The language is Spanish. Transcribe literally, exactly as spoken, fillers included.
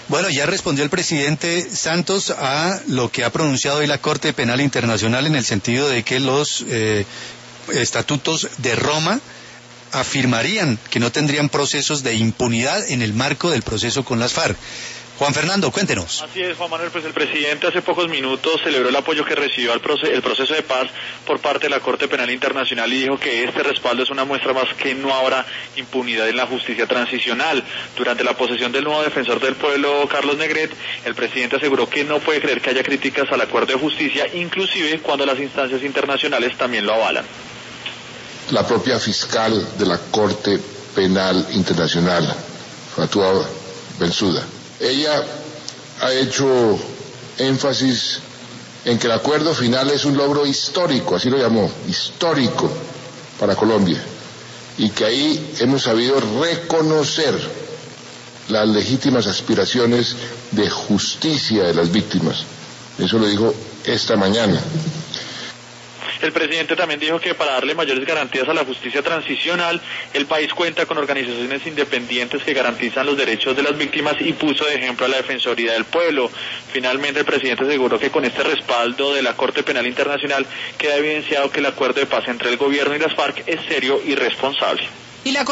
Bueno, ya respondió el presidente Santos a lo que ha pronunciado hoy la Corte Penal Internacional en el sentido de que los eh, estatutos de Roma afirmarían que no tendrían procesos de impunidad en el marco del proceso con las FARC. Juan Fernando, cuéntenos. Así es, Juan Manuel, pues el presidente hace pocos minutos celebró el apoyo que recibió al proceso, el proceso de paz por parte de la Corte Penal Internacional y dijo que este respaldo es una muestra más que no habrá impunidad en la justicia transicional. Durante la posesión del nuevo defensor del pueblo, Carlos Negret, el presidente aseguró que no puede creer que haya críticas al acuerdo de justicia, inclusive cuando las instancias internacionales también lo avalan. La propia fiscal de la Corte Penal Internacional, Fatua Bensouda, ella ha hecho énfasis en que el acuerdo final es un logro histórico, así lo llamó, histórico para Colombia, y que ahí hemos sabido reconocer las legítimas aspiraciones de justicia de las víctimas. Eso lo dijo esta mañana. El presidente también dijo que para darle mayores garantías a la justicia transicional, el país cuenta con organizaciones independientes que garantizan los derechos de las víctimas y puso de ejemplo a la Defensoría del Pueblo. Finalmente, el presidente aseguró que con este respaldo de la Corte Penal Internacional queda evidenciado que el acuerdo de paz entre el gobierno y las FARC es serio y responsable. Y la